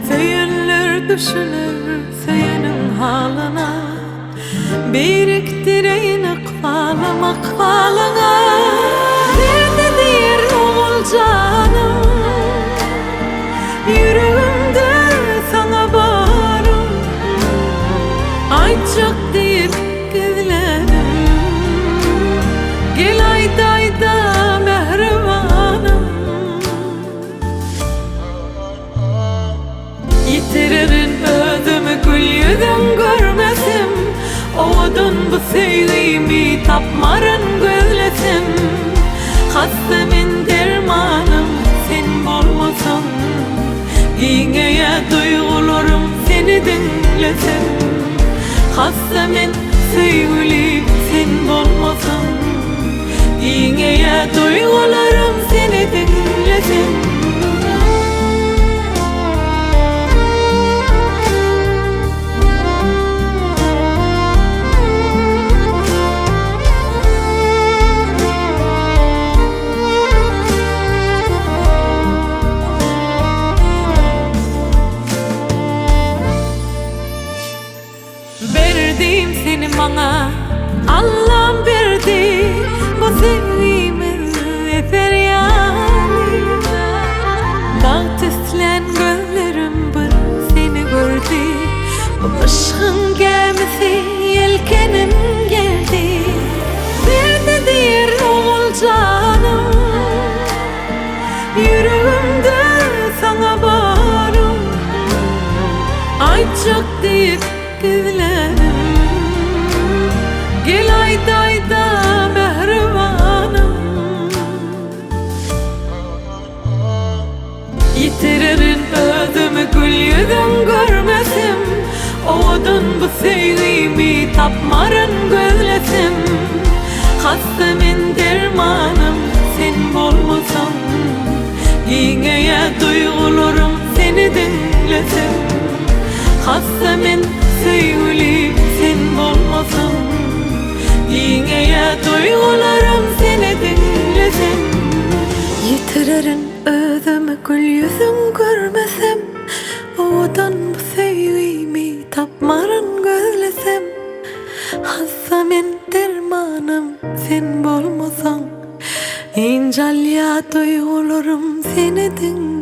Söyünler düşünür söyünün halına, biriktireyim ağlamak halına. Nerededir oğul canım, yüreğimde sana bağrım. Ay çok deyip gizledim, gel aydayda mehribanım. Yitiririn özümü gül yüzüm görmesim, oğudun bu sevgimi tapmarın gözlesim. Hastemin dermanım sen bolmasan, yine duygularım seni dinlesin. Hastemin sevgilim sen bolmasan, yine duygularım seni dinlesin. Verdim seni bana, Allah'ım verdi bu sevgimi feryali. Dağ tüslen gözlerim bir seni gördü, bu aşkın gemisi yelkenim geldi. Nerededir oğul canım, yüreğimde sana bağrım. Ay çok deyip gizledim, gel aydayda mehribanım. Yitiririn özümü gül yüzüm görmesim, oğudun bu sevgimi tapmarın gözlesim. Hastemin dermanım sen bolmasan, yine duygularım seni dinlesin. Hastemin sevgilim sen bolmasan, yine duygularım seni dinlesin. Yitiririn özümü gül yüzüm görmesem, oğudan bu sevgimi tapmarın gözlesem. Hastemin dermanım sen bolmasan, incel ya duygularım seni dinlesin.